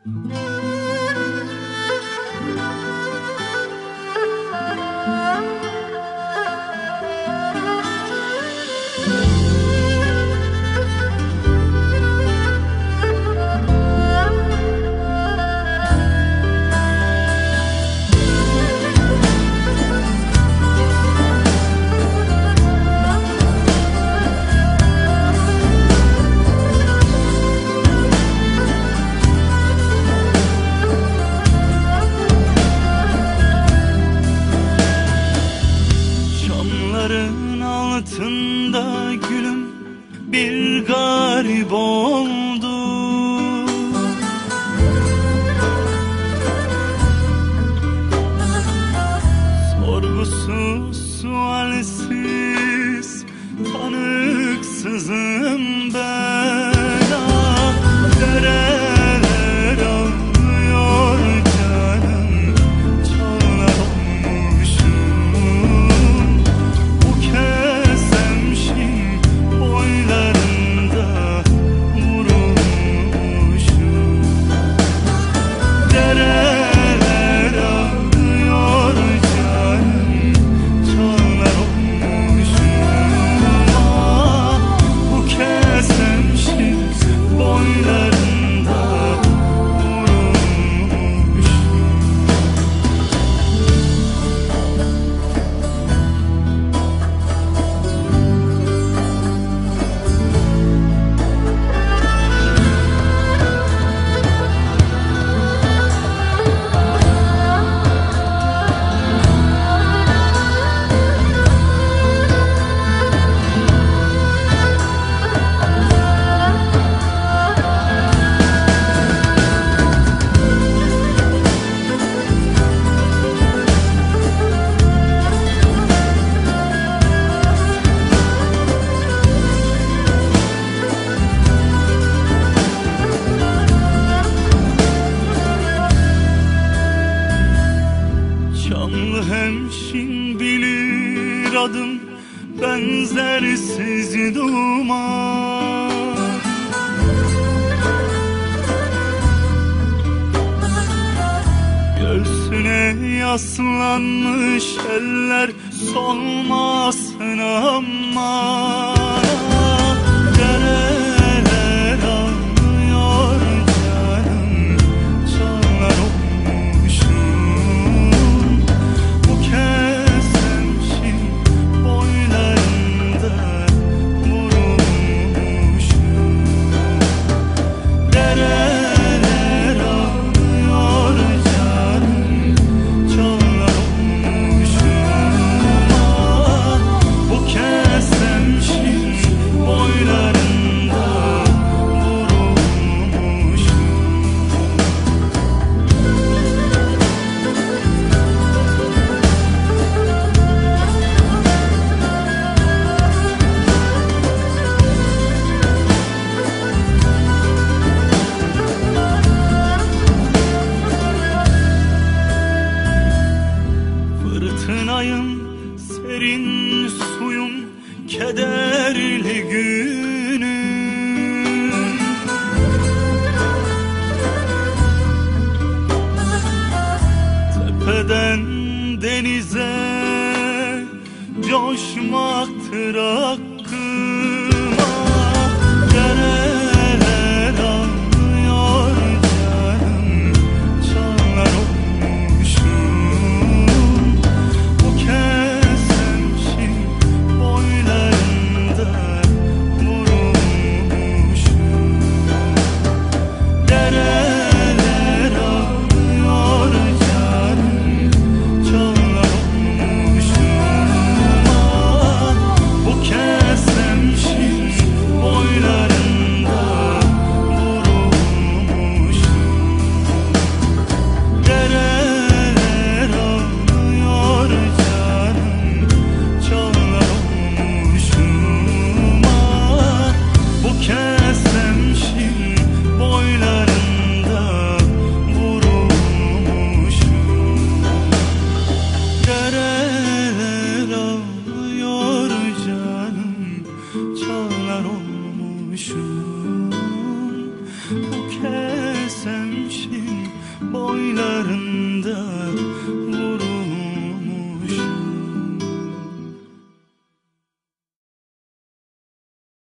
Çamların altında gülüm bir garip oldu. Sorgusuz sualsiz tanıksızım ben. Ah, dereler ağlıyor canım, çağlar olmuşum. Bu kesemşin boylarında vurulmuşum. Dereler ağlıyor canım, çağlar olmuşum. Ah, bu kesemşin boylarında vurulmuşum. Çamlı hemşin bilir adım, benzersiz duman. Göğsüne yaslanmış eller solmasın aman. Dereler ağlıyor canım, çağlar olmuşum. Bu kesemşin boylarında vurulmuşum. Dereler ağlıyor canım, çağlar olmuşum. Ah, bu kesemşin boylarında vurulmuşum. Fırtınayım, serin suyum, kederli günüm. Tepeden denize coşmaktır hakkım. Ah, dereler ağlıyor canım, çağlar olmuşum. Bu kesemşin boylarında vurulmuşum. Dereler ağlıyor canım, çağlar olmuşum. Ah, bu kesemşin yollarında